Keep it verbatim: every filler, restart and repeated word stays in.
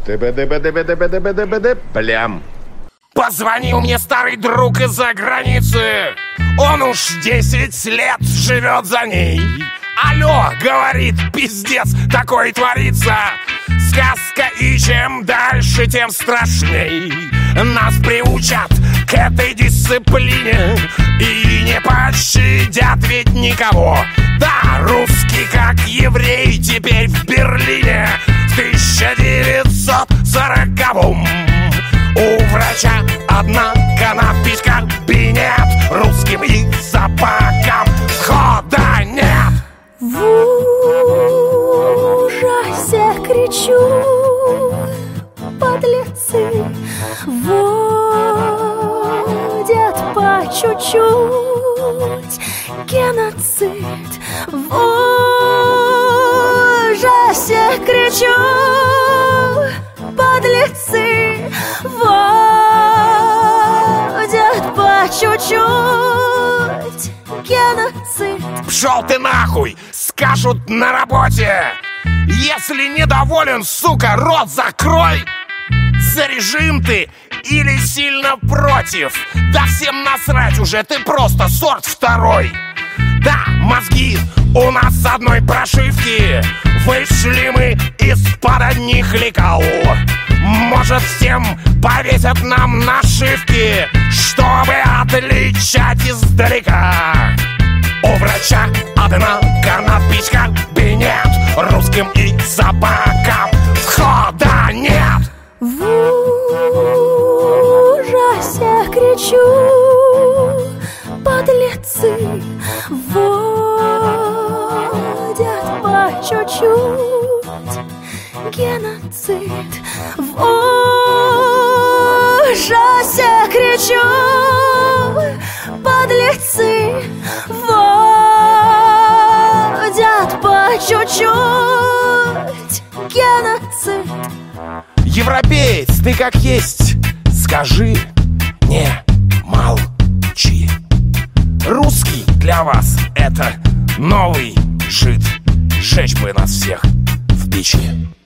Ты-бы-ды-бы-ды-бы-ды-бы-ды-бы-ды, плям. Позвонил мне старый друг из-за границы. Он уж десять лет живет за ней. Алло, говорит, пиздец такой творится. Сказка, и чем дальше, тем страшней. Нас приучат к этой дисциплине и не пощадят ведь никого. Да, русский как еврей теперь в Берлине в тысяча девятьсот сороковом. У врача одна надпись «Кабинет», русским и собакам входа нет. В ужасе кричу, подлецы вводят по чуть-чуть геноцид. В ужасе кричу, подлецы вводят по чуть-чуть геноцид. Пшел ты нахуй, скажут на работе. Если недоволен, сука, рот закрой. За режим ты или сильно против? Да всем насрать уже, ты просто сорт второй. Да, мозги у нас с одной прошивки. Вышли мы из-под одних лекал. Может, всем повесят нам нашивки, чтобы отличать издалека. У врача одна надпись «Кабинет», русским и собакам входа нет. В ужасе кричу, подлецы вводят по чуть-чуть геноцид. В ужасе кричу, подлецы вводят по чуть-чуть геноцид. Европеец, ты как есть, скажи, не молчи. Русский для вас это новый жид. Сжечь бы нас всех в печи.